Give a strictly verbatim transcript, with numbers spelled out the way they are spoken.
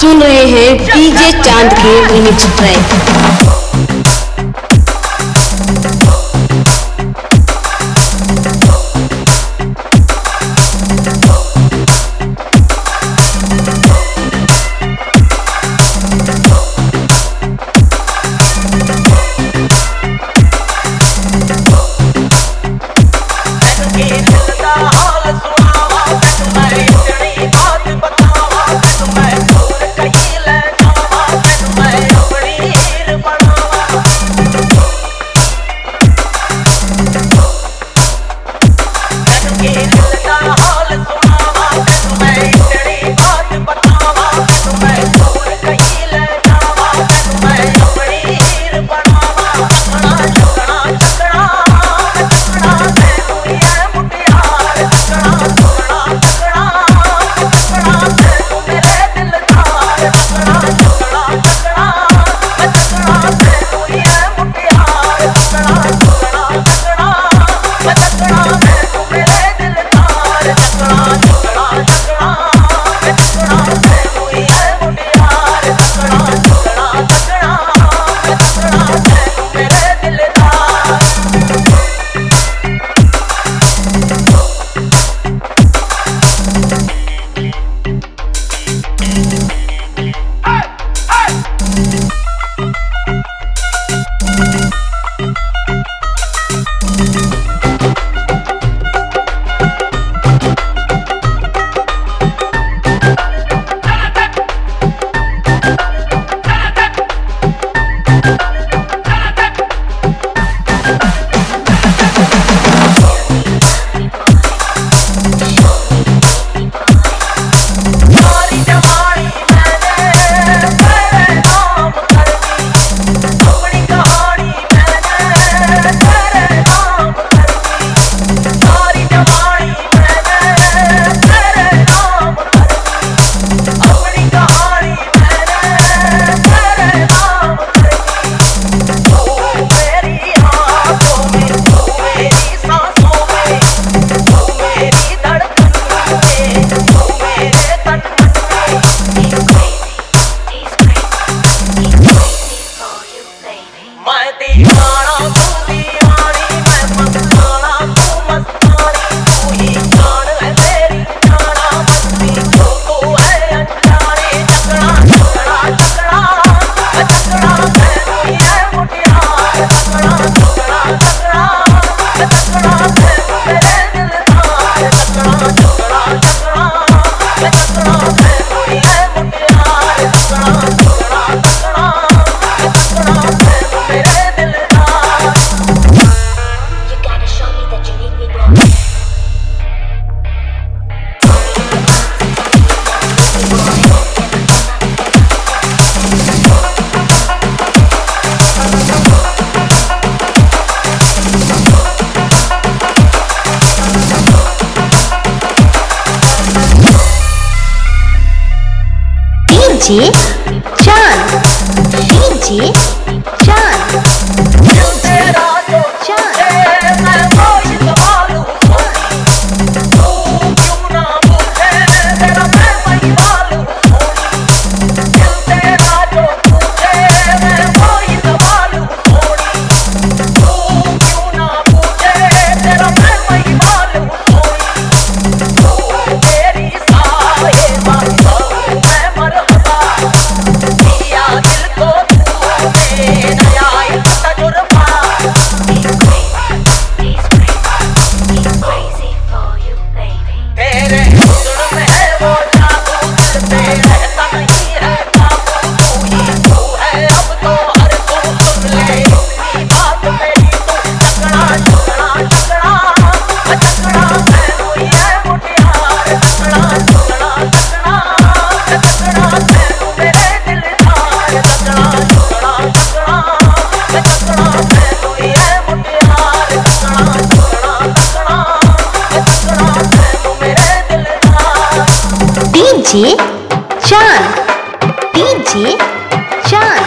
सुन रहे हैं डीजे चांद के remix track. DJ Chand, DJ Chand, तेरा जो चांद मैं वही संभालूं, तू क्यों ना मुझे तेरा मैं वही भालूं, तेरा जो तुझे मैं वही संभालूं, तू क्यों ना मुझे तेरा मैं वही भालूं, तू तेरी साये बातों मैं मरहबा दिया दिल को तूने नया तजुर्बा। तेरे हुस्न में है वो जादू दिल पे रहता नहीं है काबू, तू ही तू है अब तो हर तू सुन ले अपनी बात मेरी, तू टकरा टकरा टकरा टकरा मैं हुई है मुटियार, टकरा टकरा टकरा टकरा मैं हूँ मेरे दिलदार, टकरा टकरा टकरा टकरा मैं हुई है मुटियार, टकरा टकरा टकरा टकरा मैं हूँ मेरे दिलदार। डीजे चांद, डीजे चांद।